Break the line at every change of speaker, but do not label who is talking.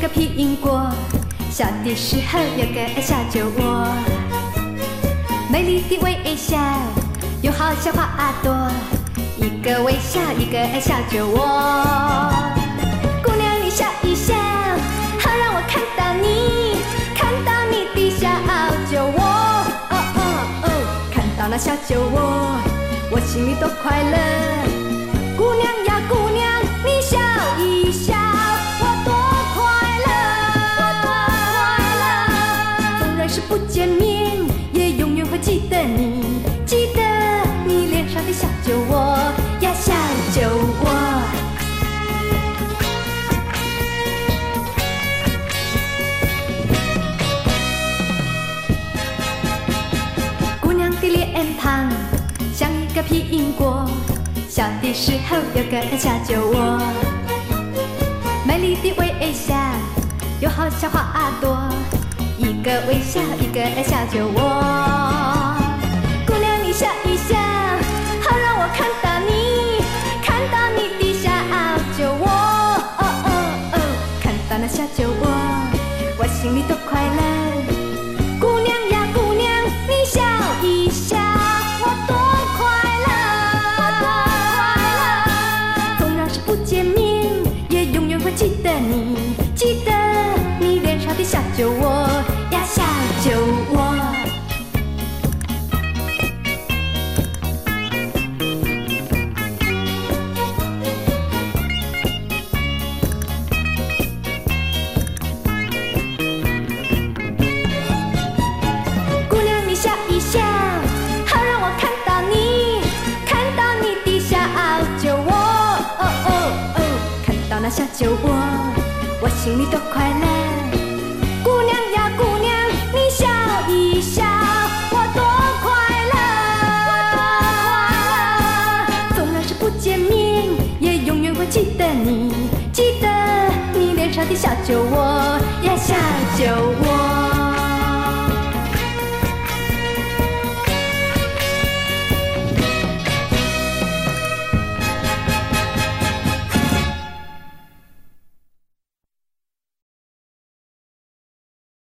个苹果，小的时候有个小酒窝，美丽的微笑，有好像花朵，一个微笑，一个小酒窝。姑娘你笑一笑，好让我看到你，看到你的小酒窝。哦哦哦，看到那小酒窝，我心里多快乐。姑娘呀姑娘，你笑一笑，我多快乐，我多快乐。纵然是不见面，也永远会记得你，记得你脸上的小酒窝呀，小酒窝。姑娘的脸庞像一个苹果，小的时候有个小酒窝，美丽的微笑，有好像花朵，一个微笑，一个小酒窝。姑娘你笑一笑，好让我看到你，看到你的小酒窝。哦哦哦，看到那小酒窝，我心里多快乐。姑娘呀姑娘，你笑一笑，我多快乐，我多快乐。纵然是不见面，也永远会记得你，记得你脸上的小酒窝呀，小酒窝。姑娘你笑一笑，好让我看到你，看到你的小酒窝。哦哦哦，看到那小酒窝，我心里多快乐。姑娘呀姑娘，你笑一笑，我多快乐，我多快乐。纵然是不见面，也永远会记得你，记得你脸上的小酒窝呀，小酒窝。